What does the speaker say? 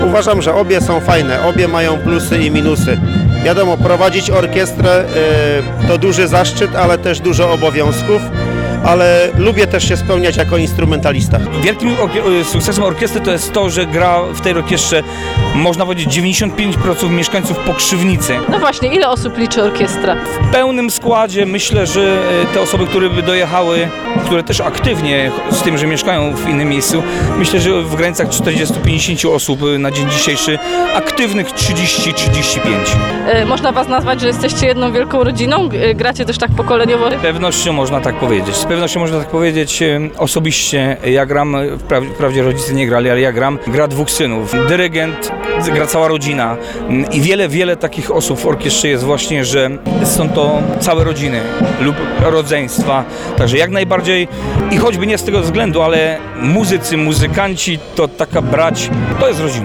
Uważam, że obie są fajne, obie mają plusy i minusy. Wiadomo, prowadzić orkiestrę to duży zaszczyt, ale też dużo obowiązków, ale lubię też się spełniać jako instrumentalista. Wielkim sukcesem orkiestry to jest to, że gra w tej orkiestrze, można powiedzieć, 95% mieszkańców Pokrzywnicy. No właśnie, ile osób liczy orkiestra? W pełnym składzie myślę, że te osoby, które by dojechały, które też aktywnie z tym, że mieszkają w innym miejscu, myślę, że w granicach 40-50 osób na dzień dzisiejszy, aktywnych 30-35. Można was nazwać, że jesteście jedną wielką rodziną? Gracie też tak pokoleniowo? Z pewnością można tak powiedzieć. Z pewnością można tak powiedzieć. Osobiście ja gram, wprawdzie rodzice nie grali, ale ja gram. Gra dwóch synów. Dyrygent, gra cała rodzina. I wiele takich osób w orkiestrze jest właśnie, że są to całe rodziny lub rodzeństwa. Także jak najbardziej i choćby nie z tego względu, ale muzycy, muzykanci to taka brać, to jest rodzina.